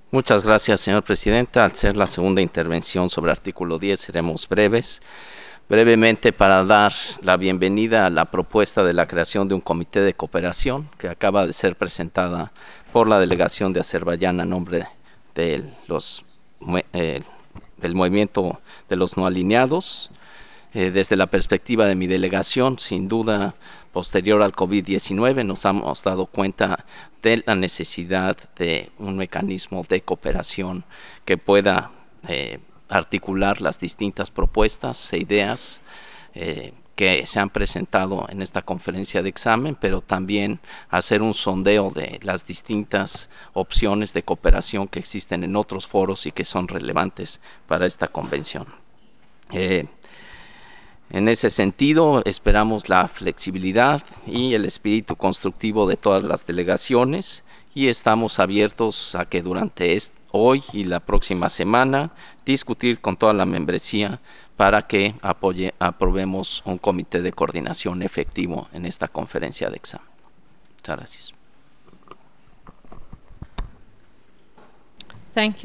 Muchas gracias, señor presidente. Al ser la segunda intervención sobre artículo 10, seremos breves. Brevemente, para dar la bienvenida a la propuesta de la creación de un comité de cooperación que acaba de ser presentada por la delegación de Azerbaiyán a nombre de del movimiento de los no alineados. Desde la perspectiva de mi delegación, sin duda, posterior al COVID-19, nos hemos dado cuenta de la necesidad de un mecanismo de cooperación que pueda articular las distintas propuestas e ideas que se han presentado en esta conferencia de examen, pero también hacer un sondeo de las distintas opciones de cooperación que existen en otros foros y que son relevantes para esta convención. En ese sentido, esperamos la flexibilidad y el espíritu constructivo de todas las delegaciones y estamos abiertos a que durante hoy y la próxima semana discutir con toda la membresía para que aprobemos un comité de coordinación efectivo en esta conferencia de examen. Muchas gracias. Thank you.